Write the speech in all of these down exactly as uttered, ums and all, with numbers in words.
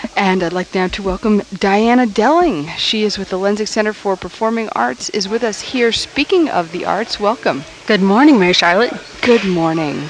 And I'd like now to welcome Diana Delling. She is with the Lenzik Center for Performing Arts, is with us here. Speaking of the arts, welcome. Good morning, Mary Charlotte. Good morning.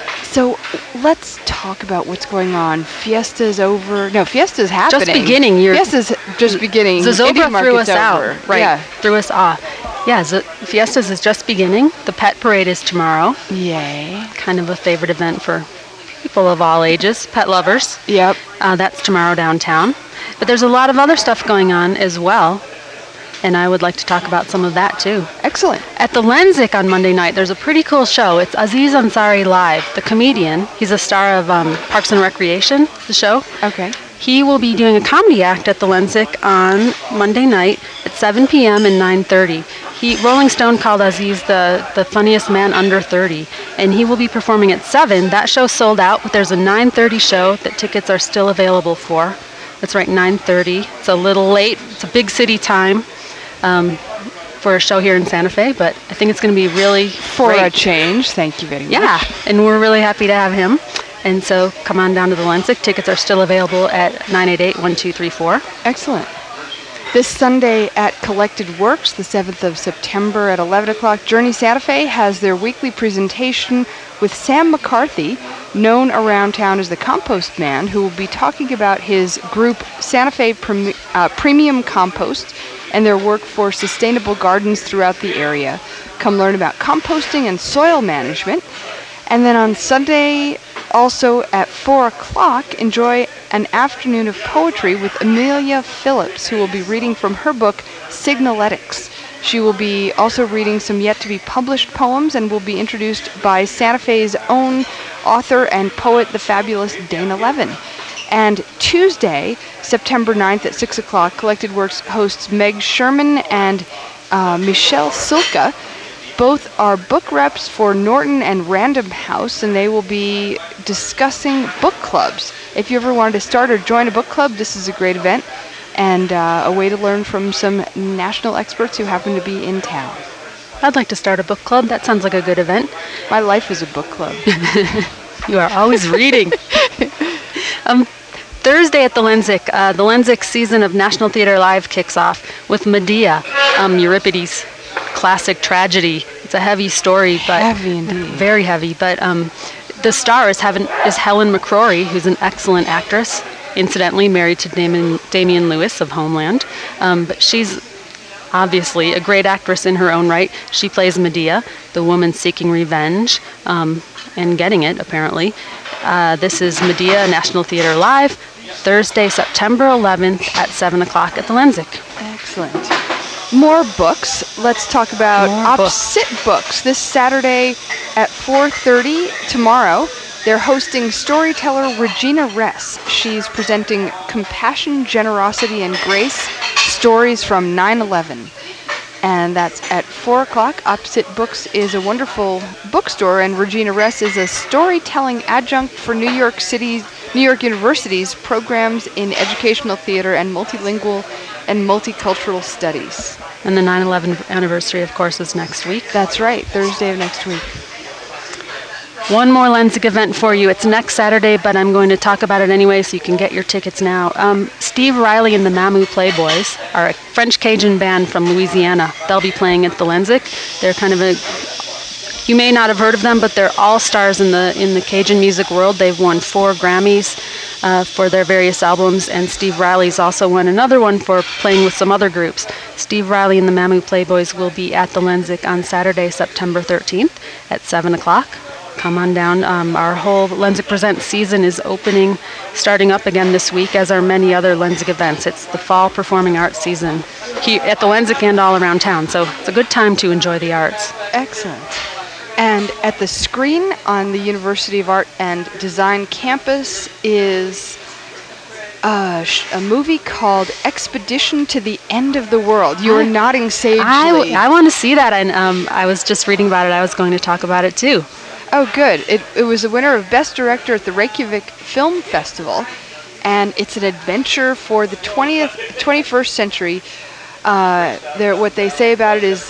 So let's talk about what's going on. Fiesta's over. No, Fiesta's happening. Just beginning. You're Fiesta's just beginning. Zozobra threw us out. Over. Right. Yeah. Threw us off. Yeah, Z- Fiesta's is just beginning. The pet parade is tomorrow. Yay. Kind of a favorite event for people of all ages, pet lovers. Yep. Uh, that's tomorrow downtown. But there's a lot of other stuff going on as well. And I would like to talk about some of that too. Excellent. At the Lenzik on Monday night, there's a pretty cool show. It's Aziz Ansari Live, the comedian. He's a star of um, Parks and Recreation, the show. Okay. He will be doing a comedy act at the Lenzik on Monday night at seven p.m. and nine thirty. He, Rolling Stone called Aziz the, the funniest man under thirty, and he will be performing at seven. That show's sold out, but there's a nine thirty show that tickets are still available for. That's right, nine thirty. It's a little late. It's a big city time. Um, for a show here in Santa Fe, but I think it's going to be really For great. a change, thank you very much. Yeah, and we're really happy to have him. And so come on down to the Lenzik. Tickets are still available at nine eight eight, one two three four. Excellent. This Sunday at Collected Works, the seventh of September at eleven o'clock, Journey Santa Fe has their weekly presentation with Sam McCarthy, known around town as the Compost Man, who will be talking about his group Santa Fe Premi- uh, Premium Compost and their work for sustainable gardens throughout the area. Come learn about composting and soil management. And then on Sunday, also at four o'clock, enjoy an afternoon of poetry with Amelia Phillips, who will be reading from her book, Signaletics. She will be also reading some yet-to-be-published poems and will be introduced by Santa Fe's own author and poet, the fabulous Dana Levin. And Tuesday, September ninth at six o'clock, Collected Works hosts Meg Sherman and uh, Michelle Silka. Both are book reps for Norton and Random House, and they will be discussing book clubs. If you ever wanted to start or join a book club, this is a great event and uh, a way to learn from some national experts who happen to be in town. I'd like to start a book club. That sounds like a good event. My life is a book club. You are always reading. Um, Thursday at the Lenzik, uh, the Lenzik season of National Theater Live kicks off with Medea, um, Euripides' classic tragedy. It's a heavy story, but heavy indeed. Very heavy. But um, the star is, Heaven, is Helen McCrory, who's an excellent actress, incidentally married to Damon, Damian Lewis of Homeland. Um, but she's obviously a great actress in her own right. She plays Medea, the woman seeking revenge, um, and getting it, apparently. Uh, this is Medea, National Theater Live, Thursday, September eleventh at seven o'clock at the Lenzik. Excellent. More books. Let's talk about More Opsit books. books. This Saturday at four thirty tomorrow, they're hosting storyteller Regina Ress. She's presenting Compassion, Generosity, and Grace, Stories from nine eleven. And that's at four o'clock. Opsit Books is a wonderful bookstore, and Regina Ress is a storytelling adjunct for New York City's, New York University's programs in educational theater and multilingual and multicultural studies. And the nine eleven anniversary, of course, is next week. That's right, Thursday of next week. One more Lenzik event for you. It's next Saturday, but I'm going to talk about it anyway, so you can get your tickets now. Um, Steve Riley and the Mamu Playboys are a French Cajun band from Louisiana. They'll be playing at the Lenzik. They're kind of a... You may not have heard of them, but they're all-stars in the in the Cajun music world. They've won four Grammys uh, for their various albums, and Steve Riley's also won another one for playing with some other groups. Steve Riley and the Mamu Playboys will be at the Lenzik on Saturday, September thirteenth at seven o'clock. Come on down. Um, our whole Lenzik Presents season is opening, starting up again this week, as are many other Lenzik events. It's the fall performing arts season here at the Lenzik and all around town, so it's a good time to enjoy the arts. Excellent. And at the screen on the University of Art and Design campus is a, sh- a movie called Expedition to the End of the World. You were I, nodding sagely. I, w- I want to see that, and um, I was just reading about it. I was going to talk about it, too. Oh, good. It, it was the winner of Best Director at the Reykjavik Film Festival, and it's an adventure for the twentieth, twenty-first century. Uh, there, what they say about it is ex-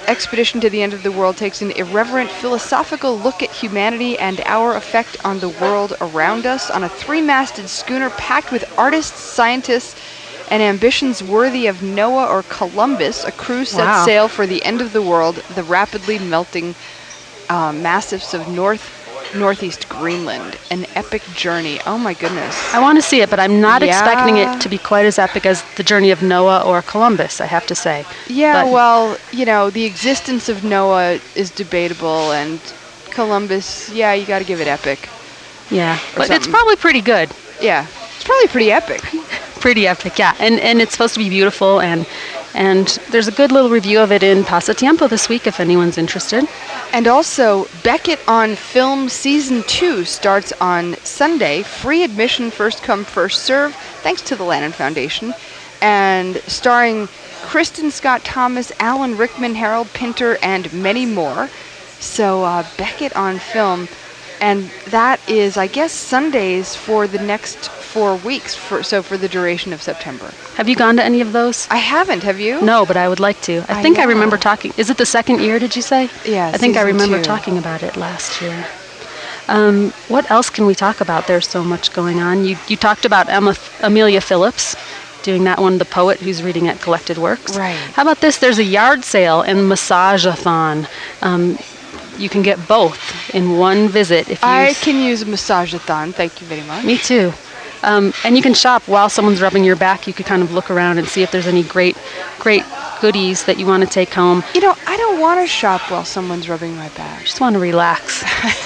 Expedition to the End of the World takes an irreverent philosophical look at humanity and our effect on the world around us on a three-masted schooner packed with artists, scientists, and ambitions worthy of Noah or Columbus. A crew set Wow. sail for the end of the world, the rapidly melting uh, massifs of North Northeast Greenland. An epic journey. Oh my goodness. I want to see it, but I'm not Yeah. expecting it to be quite as epic as the journey of Noah or Columbus, I have to say. Yeah, But- well, you know, the existence of Noah is debatable, and Columbus, yeah, you got to give it epic. Yeah, but it's something. probably pretty good. Yeah, it's probably pretty epic. Pretty epic, yeah. And and it's supposed to be beautiful, and and there's a good little review of it in Pasatiempo this week if anyone's interested. And also, Beckett on Film Season two starts on Sunday. Free admission, first come, first serve, thanks to the Lannan Foundation. And starring Kristen Scott Thomas, Alan Rickman, Harold Pinter, and many more. So, uh, Beckett on Film. And that is, I guess, Sundays for the next four weeks, for, so for the duration of September. Have you gone to any of those? I haven't, have you? No, but I would like to. I, I think I know. remember talking. Is it the second year, did you say? Yeah, I think I season remember two. talking about it last year. Um, what else can we talk about? There's so much going on. You you talked about Emma, Amelia Phillips doing that one, the poet who's reading at Collected Works. Right. How about this? There's a yard sale and massage-a-thon. Um, you can get both in one visit. If you I can use a massage-a-thon, thank you very much. Me too. Um, and you can shop while someone's rubbing your back. You could kind of look around and see if there's any great, great goodies that you want to take home. You know, I don't want to shop while someone's rubbing my back. Just want to relax.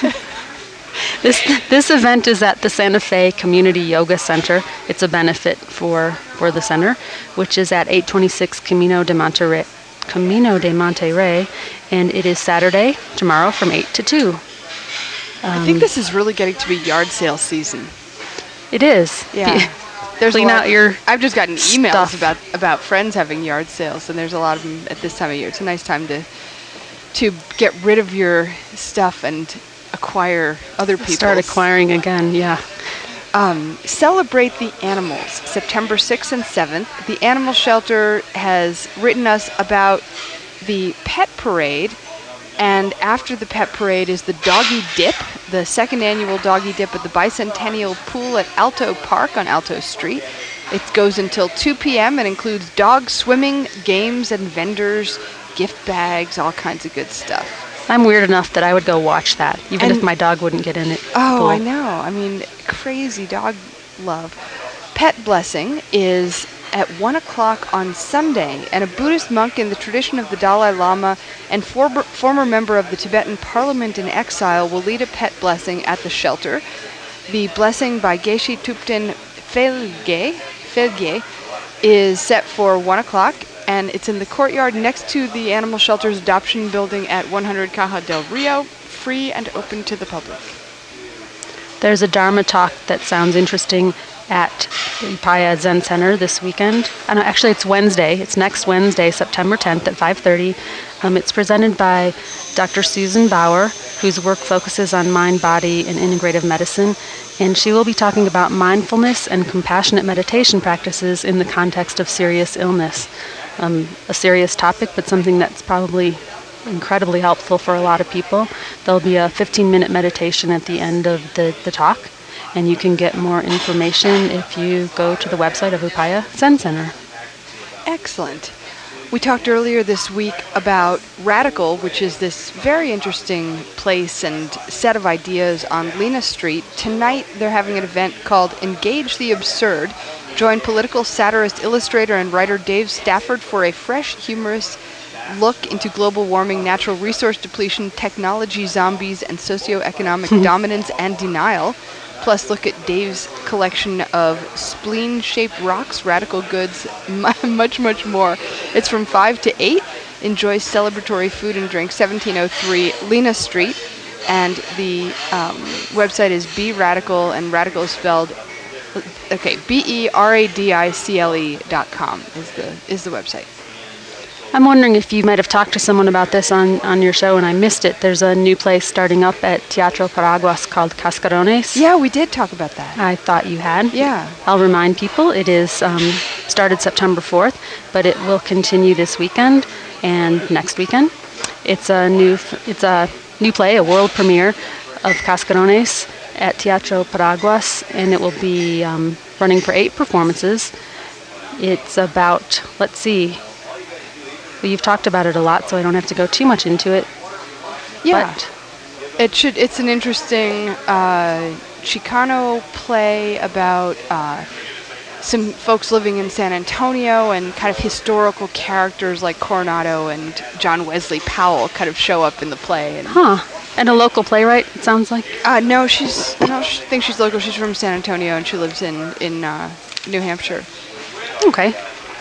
This this event is at the Santa Fe Community Yoga Center. It's a benefit for, for the center, which is at eight twenty-six Camino de Monterrey, Camino de Monterrey, and it is Saturday, tomorrow, from eight to two. I think this is really getting to be yard sale season. It is. Yeah. There's a Clean lot- out your I've just gotten emails stuff. about about friends having yard sales, and there's a lot of them at this time of year. It's a nice time to to get rid of your stuff and acquire other people's. Start acquiring again, yeah. Um, celebrate the animals, September sixth and seventh. The Animal Shelter has written us about the pet parade, and after the pet parade is the Doggy Dip, the second annual Doggy Dip at the Bicentennial Pool at Alto Park on Alto Street. It goes until two p.m. and includes dog swimming, games, and vendors, gift bags, all kinds of good stuff. I'm weird enough that I would go watch that, even And- if my dog wouldn't get in it. Oh, Cool. I know. I mean, crazy dog love. Pet Blessing is at one o'clock on Sunday, and a Buddhist monk in the tradition of the Dalai Lama and former, former member of the Tibetan Parliament in exile will lead a pet blessing at the shelter. The blessing by Geshe Thupten Felge, Felge is set for one o'clock, and it's in the courtyard next to the Animal Shelter's adoption building at one hundred Caja del Rio, free and open to the public. There's a Dharma talk that sounds interesting at the Upaya Zen Center this weekend. And actually, it's Wednesday. It's next Wednesday, September tenth at five thirty. Um, it's presented by Doctor Susan Bauer, whose work focuses on mind, body, and integrative medicine. And she will be talking about mindfulness and compassionate meditation practices in the context of serious illness. Um, a serious topic, but something that's probably incredibly helpful for a lot of people. There'll be a fifteen-minute meditation at the end of the, the talk, and you can get more information if you go to the website of Upaya Zen Center. Excellent. We talked earlier this week about Radical, which is this very interesting place and set of ideas on Lena Street. Tonight, they're having an event called Engage the Absurd. Join political satirist, illustrator, and writer Dave Stafford for a fresh, humorous look into global warming, natural resource depletion, technology zombies, and socioeconomic dominance and denial. Plus, look at Dave's collection of spleen-shaped rocks, radical goods, much, much more. It's from five to eight. Enjoy celebratory food and drink, seventeen oh three Lena Street. And the um, website is Be Radical, and Radical is spelled, okay, B E R A D I C L E dot com is the, is the website. I'm wondering if you might have talked to someone about this on, on your show and I missed it. There's a new place starting up at Teatro Paraguas called Cascarones. Yeah, we did talk about that. I thought you had. Yeah. I'll remind people it is um, started September fourth, but it will continue this weekend and next weekend. It's a new it's a new play, a world premiere of Cascarones at Teatro Paraguas, and it will be um, running for eight performances. It's about, let's see, well, you've talked about it a lot, so I don't have to go too much into it. Yeah, but it should. It's an interesting uh, Chicano play about uh, some folks living in San Antonio, and kind of historical characters like Coronado and John Wesley Powell kind of show up in the play. And huh. And a local playwright, it sounds like? Uh, no, she's. I don't think she's local. She's from San Antonio, and she lives in in uh, New Hampshire. Okay.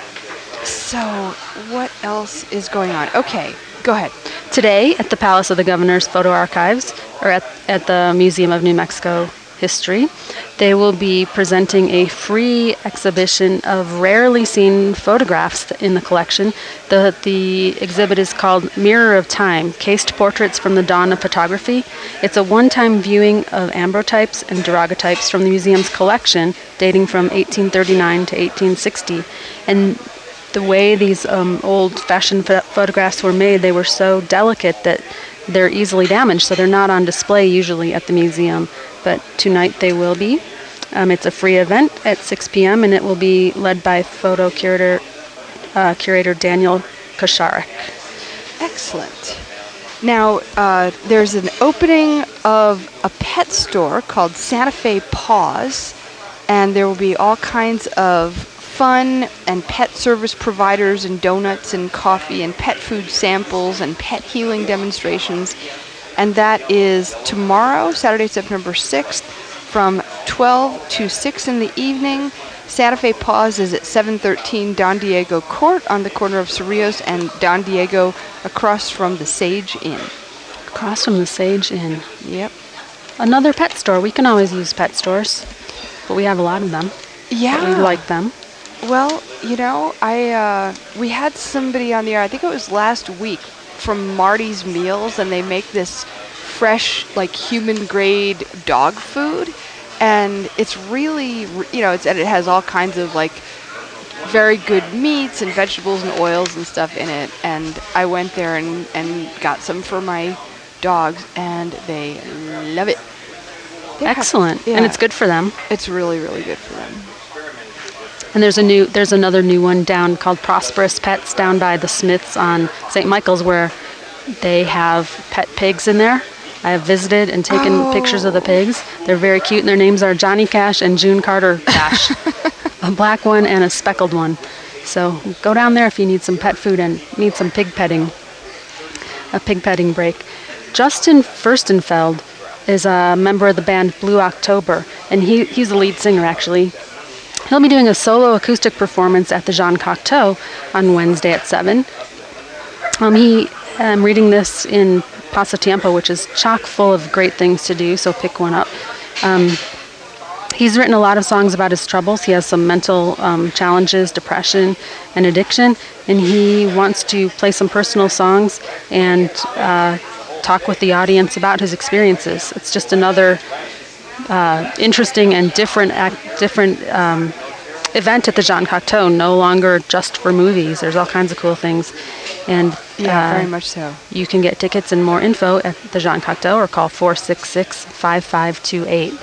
So, what else is going on? Okay, go ahead. Today, at the Palace of the Governor's Photo Archives, or at, at the Museum of New Mexico History, they will be presenting a free exhibition of rarely seen photographs in the collection. The, the exhibit is called Mirror of Time, Cased Portraits from the Dawn of Photography. It's a one-time viewing of ambrotypes and daguerreotypes from the museum's collection, dating from eighteen thirty-nine to eighteen sixty. And the way these um, old-fashioned ph- photographs were made, they were so delicate that they're easily damaged, so they're not on display usually at the museum. But tonight they will be. Um, it's a free event at six p.m., and it will be led by photo curator, uh, curator Daniel Kosharek. Excellent. Now, uh, there's an opening of a pet store called Santa Fe Paws, and there will be all kinds of fun and pet service providers and donuts and coffee and pet food samples and pet healing demonstrations. And that is tomorrow, Saturday, September sixth, from twelve to six in the evening. Santa Fe Paws is at seven thirteen Don Diego Court on the corner of Cerrillos and Don Diego, across from the Sage Inn. Across from the Sage Inn. Yep. Another pet store. We can always use pet stores, but we have a lot of them. Yeah. We like them. Well, you know, I uh, we had somebody on the air, I think it was last week, from Marty's Meals, and they make this fresh, like, human-grade dog food, and it's really, you know, it's and it has all kinds of, like, very good meats and vegetables and oils and stuff in it, and I went there and, and got some for my dogs, and they love it. They Excellent. have, yeah, and it's good for them. It's really, really good for them. And there's a new, there's another new one down called Prosperous Pets down by the Smiths on Saint Michael's, where they have pet pigs in there. I have visited and taken oh. pictures of the pigs. They're very cute, and their names are Johnny Cash and June Carter Cash. A black one and a speckled one. So go down there if you need some pet food and need some pig petting, a pig petting break. Justin Furstenfeld is a member of the band Blue October, and he, he's the lead singer, actually. He'll be doing a solo acoustic performance at the Jean Cocteau on Wednesday at seven. Um, he, I'm reading this in Pasatiempo, which is chock full of great things to do, so pick one up. Um, he's written a lot of songs about his troubles. He has some mental um, challenges, depression, and addiction, and he wants to play some personal songs and uh, talk with the audience about his experiences. It's just another Uh, interesting and different act, different um, event at the Jean Cocteau. No longer just for movies. There's all kinds of cool things, and yeah, uh, very much so. You can get tickets and more info at the Jean Cocteau, or call four six six, five five two eight.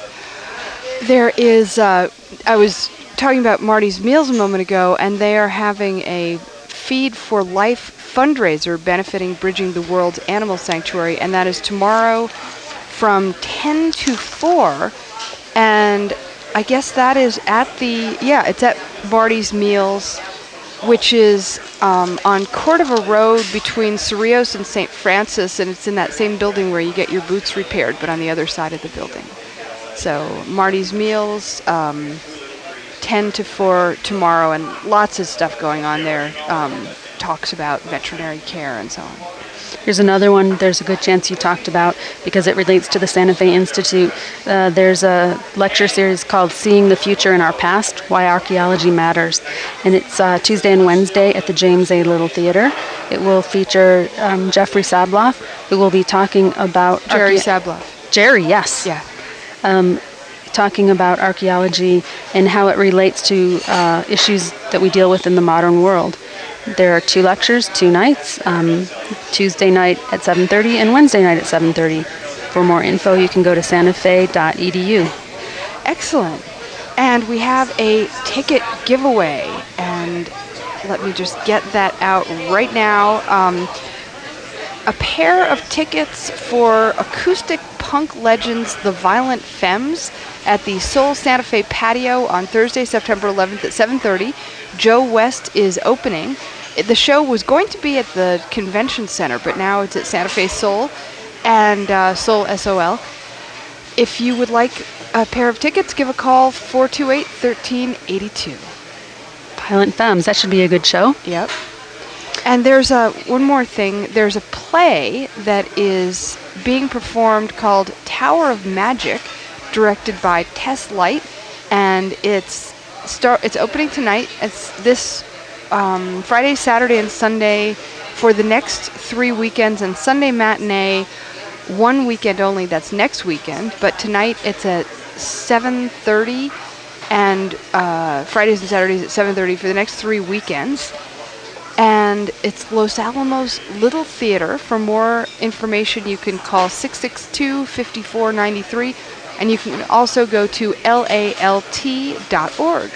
There is. Uh, I was talking about Marty's Meals a moment ago, and they are having a Feed for Life fundraiser benefiting Bridging the World's Animal Sanctuary, and that is tomorrow from ten to four, and I guess that is at the, yeah, it's at Marty's Meals, which is um, on Cordova Road between Cerrillos and Saint Francis, and it's in that same building where you get your boots repaired, but on the other side of the building. So Marty's Meals, um, ten to four tomorrow, and lots of stuff going on there, um, talks about veterinary care and so on. Here's another one there's a good chance you talked about because it relates to the Santa Fe Institute. Uh, there's a lecture series called Seeing the Future in Our Past, Why Archaeology Matters. And it's uh, Tuesday and Wednesday at the James A. Little Theater. It will feature um, Jeffrey Sabloff, who will be talking about... Jerry archae- Sabloff. Jerry, yes. Yeah. Um, talking about archaeology and how it relates to uh, issues that we deal with in the modern world. There are two lectures, two nights, um, Tuesday night at seven thirty and Wednesday night at seven thirty. For more info, you can go to santa fe dot e d u. Excellent. And we have a ticket giveaway, and let me just get that out right now. Um, a pair of tickets for acoustic punk legends The Violent Femmes at the Soul Santa Fe patio on Thursday, September eleventh at seven thirty. Joe West is opening. The show was going to be at the convention center, but now it's at Santa Fe Soul and uh, Soul S O L. If you would like a pair of tickets, give a call, four two eight, one three eight two. Violent Femmes, that should be a good show. Yep. And there's a, one more thing. There's a play that is being performed called Tower of Magic, directed by Tess Light, and it's start. It's opening tonight. It's this um, Friday, Saturday, and Sunday for the next three weekends, and Sunday matinee, one weekend only. That's next weekend. But tonight it's at seven thirty, and uh, Fridays and Saturdays at seven thirty for the next three weekends. And it's Los Alamos Little Theater. For more information, you can call six six two, five four nine three, and you can also go to L A L T dot org.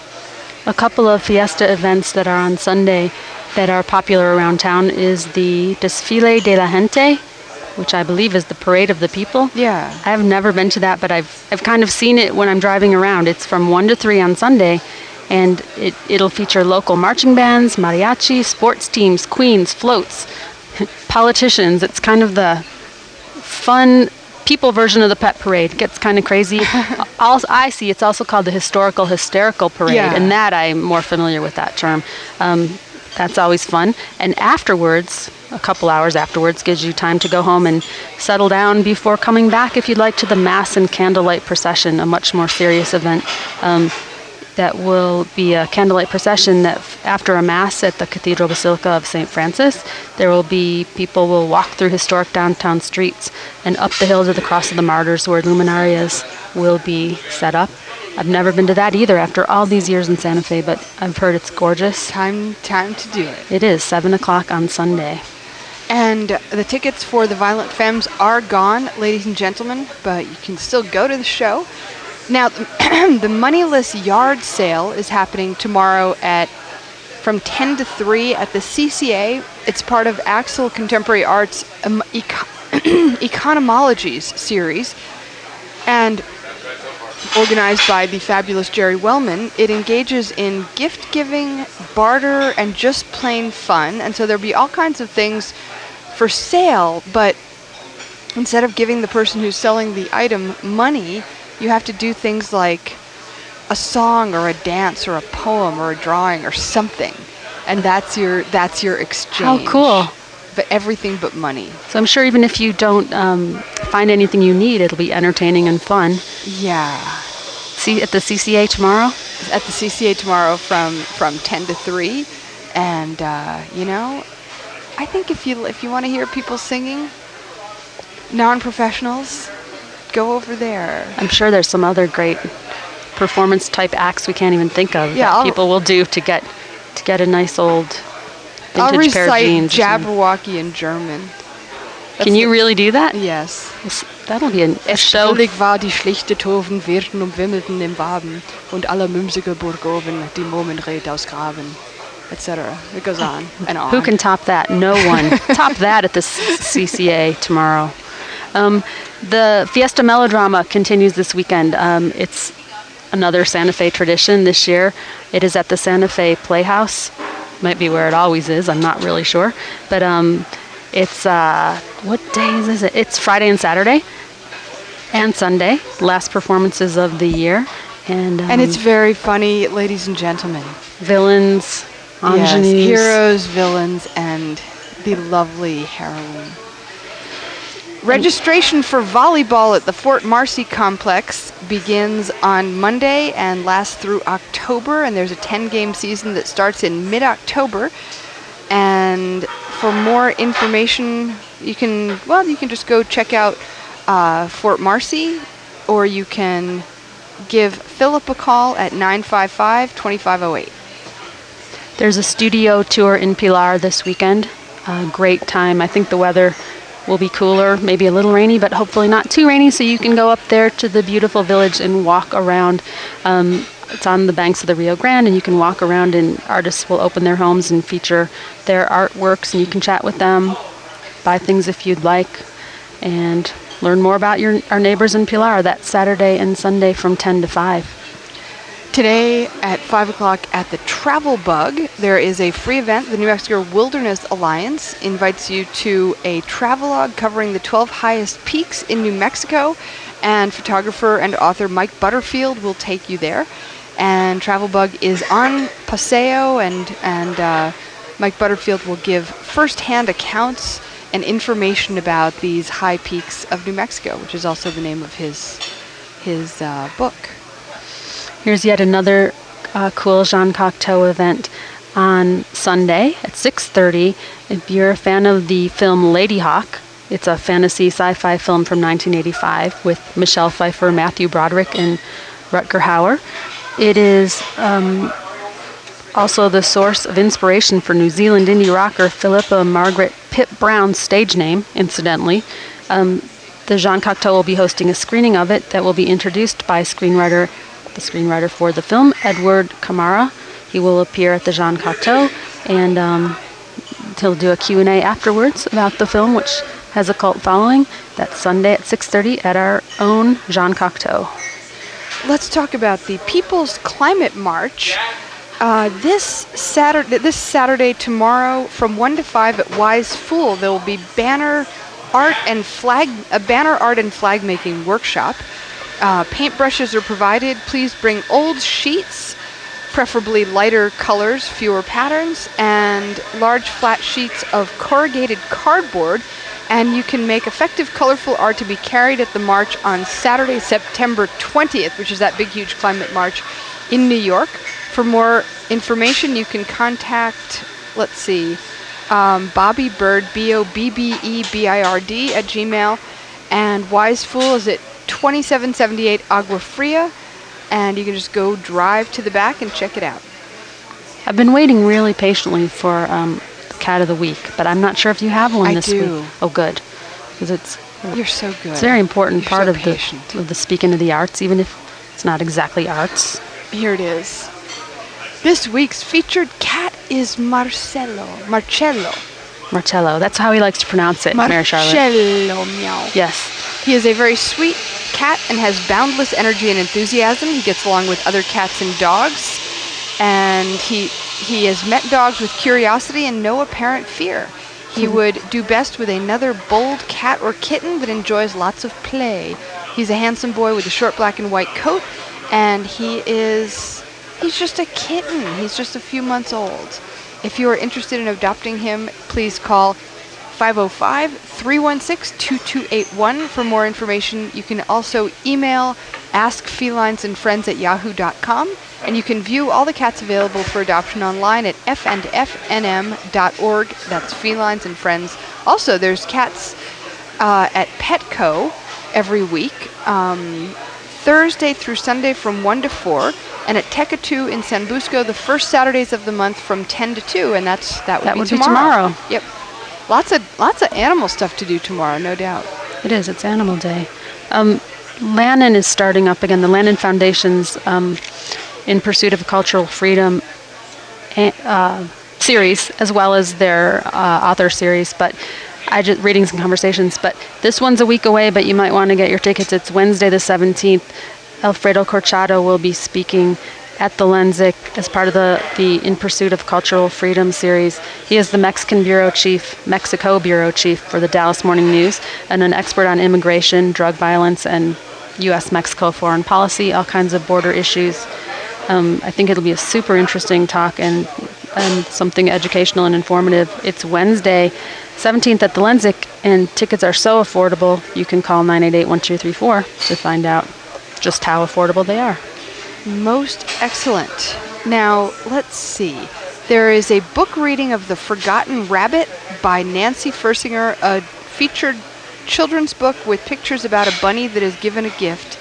A couple of fiesta events that are on Sunday that are popular around town is the Desfile de la Gente, which I believe is the Parade of the People. Yeah. I've never been to that, but I've I've kind of seen it when I'm driving around. It's from one to three on Sunday, and it, it'll feature local marching bands, mariachi, sports teams, queens, floats, politicians. It's kind of the fun people version of the pet parade. It gets kind of crazy. Also, I see it's also called the Historical Hysterical Parade, Yeah. and that I'm more familiar with that term. Um, that's always fun. And afterwards, a couple hours afterwards, gives you time to go home and settle down before coming back, if you'd like, to the Mass and Candlelight Procession, a much more serious event. Um, that will be a candlelight procession that f- after a Mass at the Cathedral Basilica of Saint Francis, there will be people will walk through historic downtown streets and up the hill to the Cross of the Martyrs, where luminarias will be set up. I've never been to that either after all these years in Santa Fe, but I've heard it's gorgeous. Time, time to do it. It is seven o'clock on Sunday. And the tickets for the Violent Femmes are gone, ladies and gentlemen, but you can still go to the show. Now, the Moneyless Yard Sale is happening tomorrow at from ten to three at the C C A. It's part of Axel Contemporary Arts um, Eco- Economologies series, and organized by the fabulous Jerry Wellman. It engages in gift giving, barter, and just plain fun. And so there'll be all kinds of things for sale, but instead of giving the person who's selling the item money, you have to do things like a song or a dance or a poem or a drawing or something, and that's your that's your exchange. How cool! But everything but money. So I'm sure even if you don't um, find anything you need, it'll be entertaining and fun. Yeah. See at the C C A tomorrow. At the C C A tomorrow from from ten to three, and uh, you know, I think if you if you want to hear people singing, non-professionals, go over there. I'm sure there's some other great performance type acts we can't even think of Yeah, that I'll- people will do to get to get a nice old I'll vintage pair of recite jeans. Jabberwocky in German. That's Can you the- really do that? Yes. That'll be an, a Es show. strollig war die schlichte Toven, Wirten umwimmelten im Waben, und aller mümsige Burgoven, die Momenred aus Graben, et cetera. It goes on and on. Who can top that? No one. Top that at the C C A tomorrow. Um, the Fiesta Melodrama continues this weekend. Um, it's another Santa Fe tradition this year. It is at the Santa Fe Playhouse. Might be where it always is. I'm not really sure. But um, it's, uh, what days is it? It's Friday and Saturday and Sunday. Last performances of the year. And, um, And it's very funny, ladies and gentlemen. villains, Yes, ingenues. heroes, villains, and the lovely heroine. Registration for volleyball at the Fort Marcy complex begins on Monday and lasts through October, and there's a ten-game season that starts in mid-October. And for more information, you can, well, you can just go check out uh, Fort Marcy, or you can give Philip a call at nine five five, two five zero eight. There's a studio tour in Pilar this weekend. A great time. I think the weather will be cooler, maybe a little rainy, but hopefully not too rainy, so you can go up there to the beautiful village and walk around. Um, it's on the banks of the Rio Grande, and you can walk around, and artists will open their homes and feature their artworks, and you can chat with them, buy things if you'd like, and learn more about your our neighbors in Pilar. That's Saturday and Sunday from ten to five. Today at five o'clock at the Travel Bug, there is a free event. The New Mexico Wilderness Alliance invites you to a travelogue covering the twelve highest peaks in New Mexico, and photographer and author Mike Butterfield will take you there. And Travel Bug is on Paseo, and, and uh, Mike Butterfield will give first-hand accounts and information about these high peaks of New Mexico, which is also the name of his, his uh, book. Here's yet another uh, cool Jean Cocteau event on Sunday at six thirty. If you're a fan of the film Ladyhawke, it's a fantasy sci-fi film from nineteen eighty-five with Michelle Pfeiffer, Matthew Broderick, and Rutger Hauer. It is um, also the source of inspiration for New Zealand indie rocker Philippa Margaret Pip Brown's stage name, incidentally. Um, the Jean Cocteau will be hosting a screening of it that will be introduced by screenwriter the screenwriter for the film, Edward Camara. He will appear at the Jean Cocteau, and um, he'll do a Q and A afterwards about the film, which has a cult following. That's Sunday at six thirty at our own Jean Cocteau. Let's talk about the People's Climate March. Uh, this Saturday, this Saturday, tomorrow, from one to five at Wise Fool, there will be banner art and flag, a banner art and flag making workshop. Uh, paintbrushes are provided. Please bring old sheets, preferably lighter colors, fewer patterns, and large flat sheets of corrugated cardboard. And you can make effective, colorful art to be carried at the march on Saturday, September twentieth, which is that big, huge climate march in New York. For more information, you can contact, let's see, um, Bobby Bird, B O B B E B I R D at Gmail. And Wise Fool is at twenty-seven seventy-eight Agua Fria, and you can just go drive to the back and check it out. I've been waiting really patiently for um, Cat of the Week, but I'm not sure if you have one I this do. week. Oh, good, because it's You're so good. it's a very important You're part so of patient. the of the speaking of the arts, even if it's not exactly arts. Here it is. This week's featured cat is Marcelo. Marcello. Marcello. That's how he likes to pronounce it, Mary Charlotte. Marcello, meow. Yes. He is a very sweet cat and has boundless energy and enthusiasm. He gets along with other cats and dogs, and he he has met dogs with curiosity and no apparent fear. He Mm-hmm. would do best with another bold cat or kitten that enjoys lots of play. He's a handsome boy with a short black and white coat, and he is he's just a kitten. He's just a few months old. If you are interested in adopting him, please call five oh five, three one six, two two eight one for more information. You can also email askfelinesandfriends at yahoo dot com, and you can view all the cats available for adoption online at f and f n m dot org. That's Felines and Friends. Also, there's cats uh, at Petco every week, um, Thursday through Sunday from one to four, and at Tekatu in San Busco the first Saturdays of the month from ten to two, and that's that would, That be, would be tomorrow. tomorrow. Yep. Lots of lots of animal stuff to do tomorrow, no doubt. It is. It's Animal Day. Um, Lannon is starting up again. The Lannon Foundation's um, In Pursuit of Cultural Freedom uh, series, as well as their uh, author series, but I just readings and conversations. But this one's a week away, but you might want to get your tickets. It's Wednesday the seventeenth. Alfredo Corchado will be speaking at the Lenzik as part of the, the In Pursuit of Cultural Freedom series. He is the Mexican Bureau Chief, Mexico Bureau Chief for the Dallas Morning News, and an expert on immigration, drug violence, and U S Mexico foreign policy, all kinds of border issues. Um, I think it'll be a super interesting talk and, and something educational and informative. It's Wednesday, seventeenth at the Lenzik, and tickets are so affordable, you can call nine eight eight, one two three four to find out just how affordable they are. Most excellent. Now, let's see. There is a book reading of The Forgotten Rabbit by Nancy Fersinger, a featured children's book with pictures about a bunny that is given a gift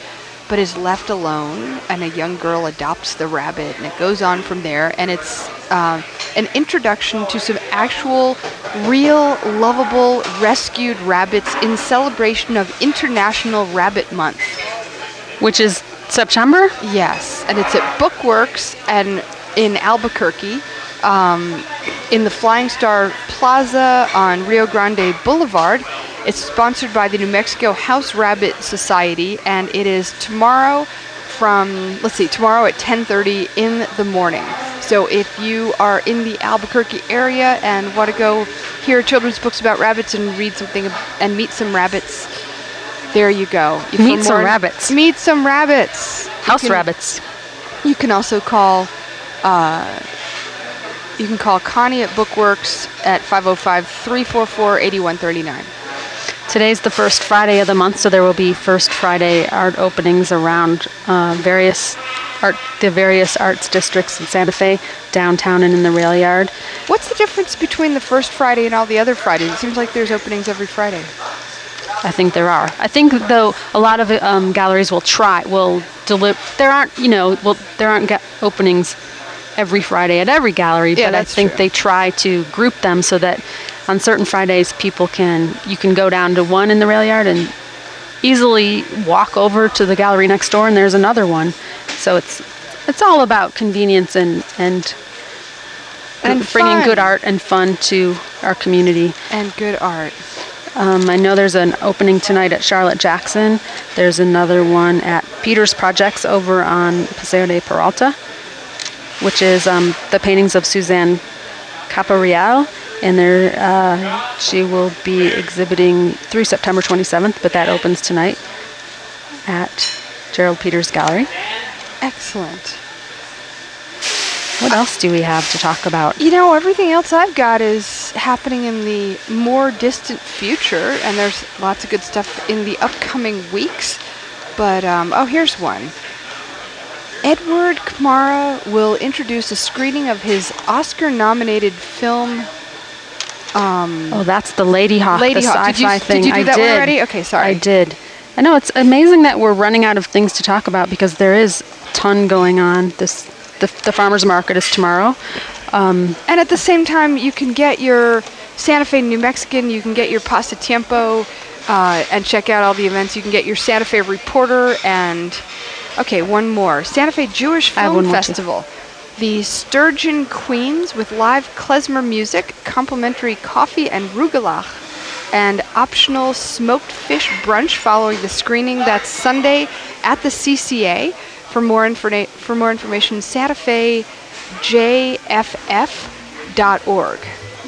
but is left alone, and a young girl adopts the rabbit, and it goes on from there. And it's uh, an introduction to some actual, real, lovable, rescued rabbits in celebration of International Rabbit Month. Which is September? Yes, and it's at Bookworks and in Albuquerque, um, in the Flying Star Plaza on Rio Grande Boulevard. It's sponsored by the New Mexico House Rabbit Society, and it is tomorrow from, let's see, tomorrow at ten thirty in the morning. So if you are in the Albuquerque area and want to go hear children's books about rabbits and read something and meet some rabbits, there you go. You meet some rabbits. Meet some rabbits. House you can, rabbits. You can also call, uh, you can call Connie at Bookworks at five oh five, three four four, eight one three nine. Today's the first Friday of the month, so there will be First Friday art openings around uh, various art, the various arts districts in Santa Fe, downtown and in the rail yard. What's the difference between the first Friday and all the other Fridays? It seems like there's openings every Friday. I think there are. I think though a lot of um, galleries will try will deliver. There aren't, you know, well there aren't ga- openings every Friday at every gallery, yeah, but I think true. they try to group them so that on certain Fridays people can you can go down to one in the rail yard and easily walk over to the gallery next door and there's another one. So it's it's all about convenience and and, and bringing fun. good art and fun to our community. And good art. Um, I know there's an opening tonight at Charlotte Jackson. There's another one at Peter's Projects over on Paseo de Peralta, which is um, the paintings of Suzanne Capareal. And there, uh, she will be exhibiting through September twenty-seventh, but that opens tonight at Gerald Peters Gallery. Excellent. What else do we have to talk about? You know, everything else I've got is happening in the more distant future, and there's lots of good stuff in the upcoming weeks. But, um, oh, here's one. Edward Kamara will introduce a screening of his Oscar-nominated film. Um, oh, that's the Lady Hawk, Lady the Hawk. sci-fi did you, thing. Did you do I that did. one already? Okay, sorry. I did. I know, it's amazing that we're running out of things to talk about because there is a ton going on. This the, the farmers market is tomorrow. Um, and at the same time, you can get your Santa Fe New Mexican, you can get your Pasatiempo, uh, and check out all the events. You can get your Santa Fe Reporter and, okay, one more. Santa Fe Jewish Film Festival. The Sturgeon Queens with live klezmer music, complimentary coffee and rugelach, and optional smoked fish brunch following the screening. That's Sunday at the C C A. For more, informa- for more information, santa fe j f f dot org.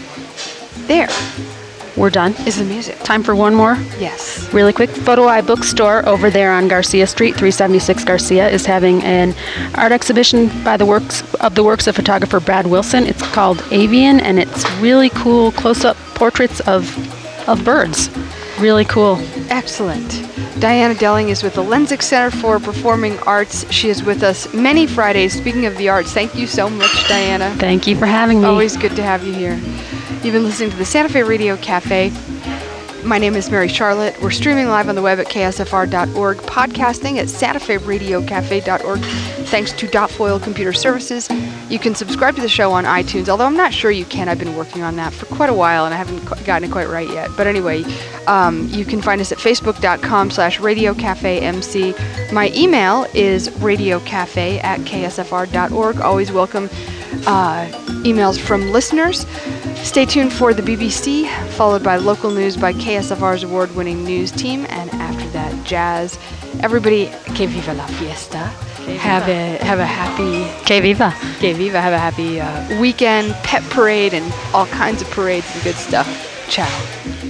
There. We're done. Is the music. Time for one more? Yes. Really quick. Photo Eye Bookstore over there on Garcia Street, three seventy-six Garcia, is having an art exhibition by the works of the works of photographer Brad Wilson. It's called Avian, and it's really cool close-up portraits of of birds. Really cool. Excellent. Diana Delling is with the Lensick Center for Performing Arts. She is with us many Fridays. Speaking of the arts, thank you so much, Diana. Thank you for having me. Always good to have you here. You've been listening to the Santa Fe Radio Cafe. My name is Mary Charlotte. We're streaming live on the web at k s f r dot org, podcasting at santa fe radio cafe dot org. Thanks to Dot Foil Computer Services. You can subscribe to the show on iTunes, although I'm not sure you can. I've been working on that for quite a while, and I haven't qu- gotten it quite right yet. But anyway, um, you can find us at facebook.com slash radiocafemc. My email is radiocafe at k s f r dot org. Always welcome uh, emails from listeners. Stay tuned for the B B C, followed by local news by K S F R's award-winning news team, and after that, jazz. Everybody, que viva la fiesta. Que viva. Have a have a happy Que viva. Que viva. Have a happy uh, weekend, pet parade, and all kinds of parades and good stuff. Ciao.